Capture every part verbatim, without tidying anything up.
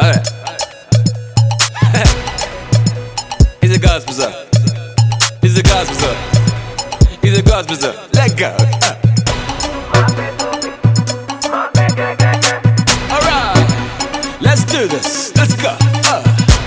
Alright. He's a gospel sir. He's a gospel sir. He's a gospel sir. Let go. Alright. Let's do this. Let's go. Uh.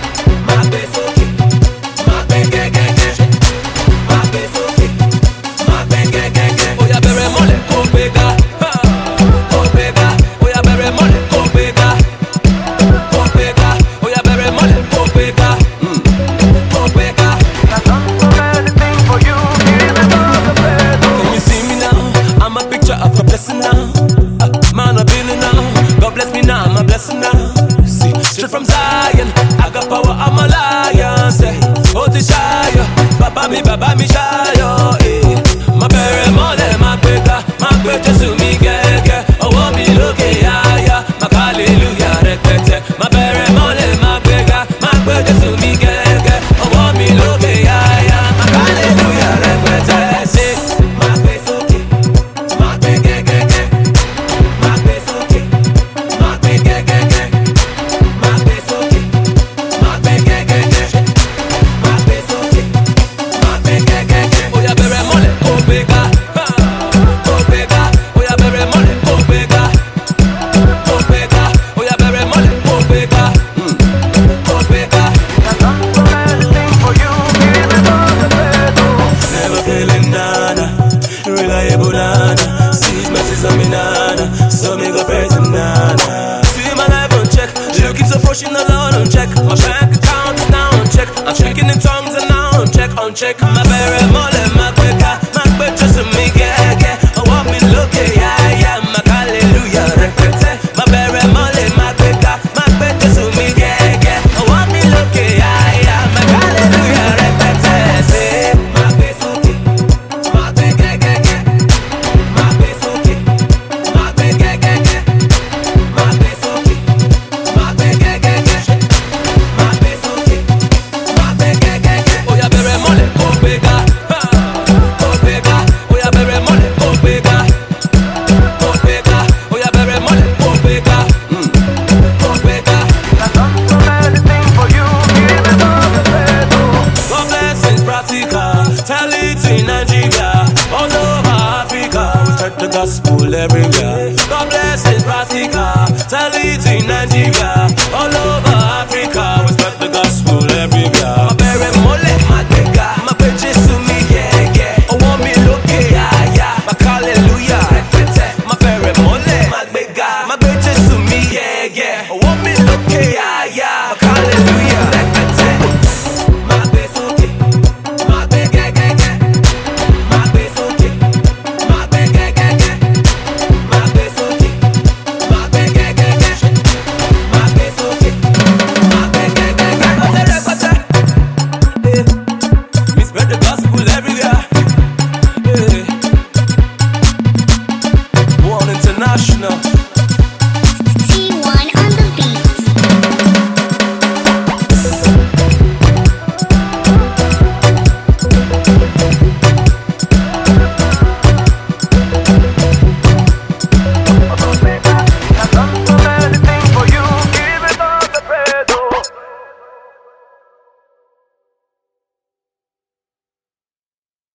Straight from Zion, I got power, I'm a lion. Say, oh, the shy, Baba mi, Baba mi shy, eh. My berry mole, my beka, my beka to me, gege. Oh, want me look at ya, my hallelujah, repete. My berry mole, my beka, my beka to me, gege. Oh, want me look at ya, my hallelujah, repete. Say, my beka okay, my beka gege, my beka okay, my beka gege. So me go praise him, nana. See my life on check. Looking so fresh in the Lord on check. My bank account is now on check. I'm speaking in tongues and now on check, on check. My berry mole, my quicker, my quick just to me get get. I want me look at yeah yeah, my hallelujah repete. My berry mole, my quicker, my quick just to me get get. I want me look at yeah yeah, my hallelujah repete. Say my face okay, my quick get get get. My face okay. Tell it in Nigeria, all over Africa, we spread the gospel everywhere. God bless it, Pratica. Tell it in Nigeria, all over